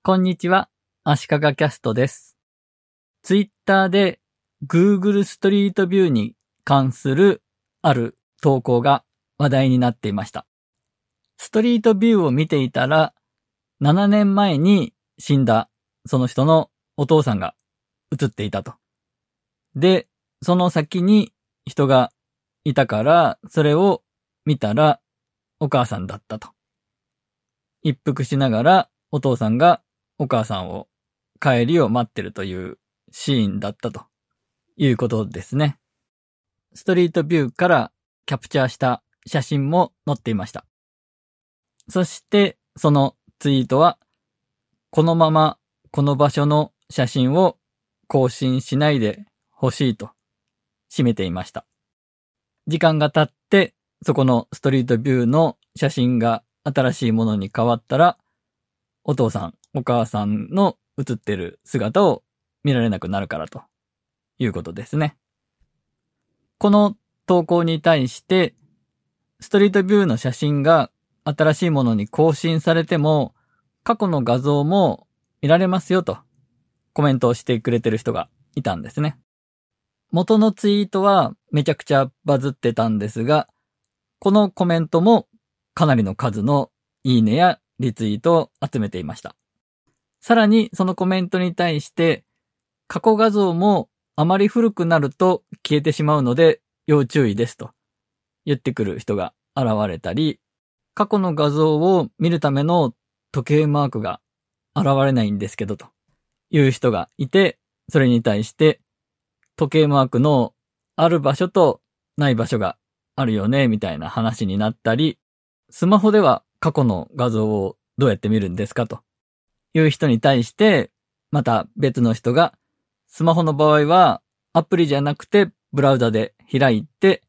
こんにちは、足利キャストです。ツイッターで Google ストリートビューに関するある投稿が話題になっていました。ストリートビューを見ていたら、7年前に死んだその人のお父さんが映っていたと。で、その先に人がいたから、それを見たらお母さんだったと。一服しながらお父さんがお母さんを帰りを待ってるというシーンだったということですね。ストリートビューからキャプチャーした写真も載っていました。そしてそのツイートは、このままこの場所の写真を更新しないでほしいと締めていました。時間が経ってそこのストリートビューの写真が新しいものに変わったら、お父さん、お母さんの写ってる姿を見られなくなるからということですね。この投稿に対して、ストリートビューの写真が新しいものに更新されても、過去の画像も見られますよとコメントをしてくれてる人がいたんですね。元のツイートはめちゃくちゃバズってたんですが、このコメントもかなりの数のいいねやリツイートを集めていました。さらにそのコメントに対して、過去画像もあまり古くなると消えてしまうので要注意ですと言ってくる人が現れたり、過去の画像を見るための時計マークが現れないんですけどという人がいて、それに対して時計マークのある場所とない場所があるよねみたいな話になったり、スマホでは過去の画像をどうやって見るんですかという人に対して、また別の人がスマホの場合はアプリじゃなくてブラウザで開いて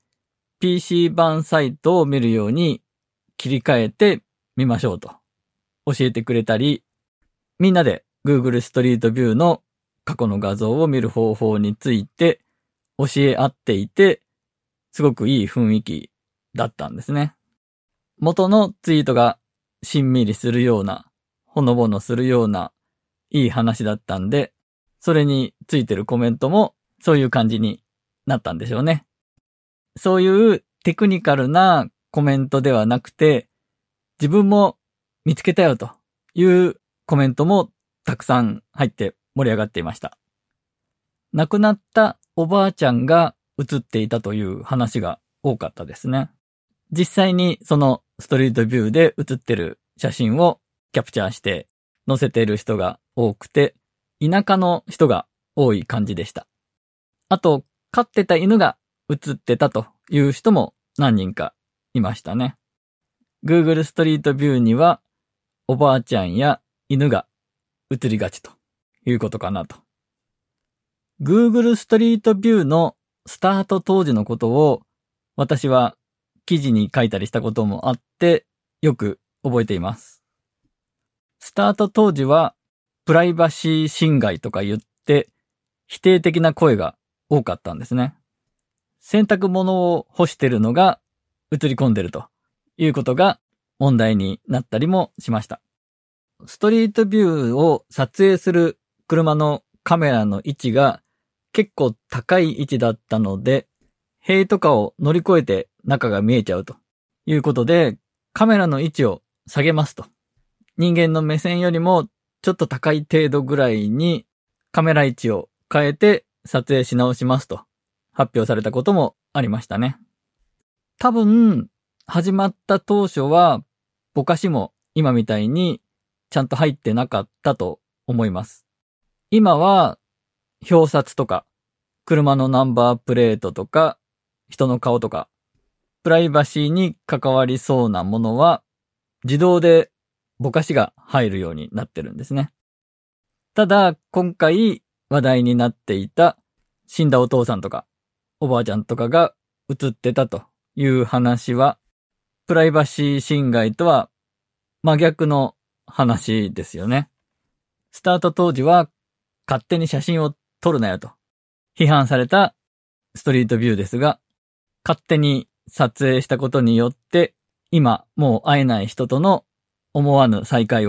PC 版サイトを見るように切り替えてみましょうと教えてくれたり、みんなで Google ストリートビューの過去の画像を見る方法について教え合っていて、すごくいい雰囲気だったんですね。元のツイートがしんみりするような、ほのぼのするようないい話だったんで、それについてるコメントもそういう感じになったんでしょうね。そういうテクニカルなコメントではなくて、自分も見つけたよというコメントもたくさん入って盛り上がっていました。亡くなったおばあちゃんが写っていたという話が多かったですね。実際にそのストリートビューで写ってる写真をキャプチャーして載せている人が多くて、田舎の人が多い感じでした。あと、飼ってた犬が写ってたという人も何人かいましたね。Google ストリートビューにはおばあちゃんや犬が写りがちということかなと。Google ストリートビューのスタート当時のことを私は記事に書いたりしたこともあってよく覚えています。スタート当時はプライバシー侵害とか言って否定的な声が多かったんですね。洗濯物を干してるのが映り込んでるということが問題になったりもしました。ストリートビューを撮影する車のカメラの位置が結構高い位置だったので、塀とかを乗り越えて中が見えちゃうということで、カメラの位置を下げますと。人間の目線よりもちょっと高い程度ぐらいにカメラ位置を変えて撮影し直しますと発表されたこともありましたね。多分、始まった当初はぼかしも今みたいにちゃんと入ってなかったと思います。今は表札とか車のナンバープレートとか人の顔とかプライバシーに関わりそうなものは自動でぼかしが入るようになってるんですね。ただ今回話題になっていた死んだお父さんとかおばあちゃんとかが写ってたという話はプライバシー侵害とは真逆の話ですよね。スタート当時は勝手に写真を撮るなよと批判されたストリートビューですが、勝手に撮影したことによって今もう会えない人との思わぬ再会を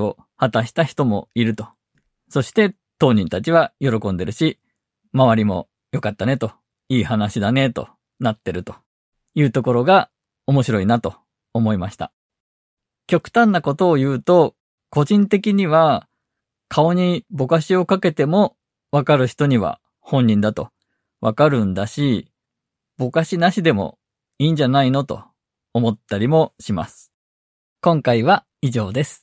果たした人もいると。そして当人たちは喜んでるし、周りも良かったねと、いい話だねとなってるというところが面白いなと思いました。極端なことを言うと、個人的には顔にぼかしをかけてもわかる人には本人だとわかるんだし、ぼかしなしでもいいんじゃないのと思ったりもします。今回は以上です。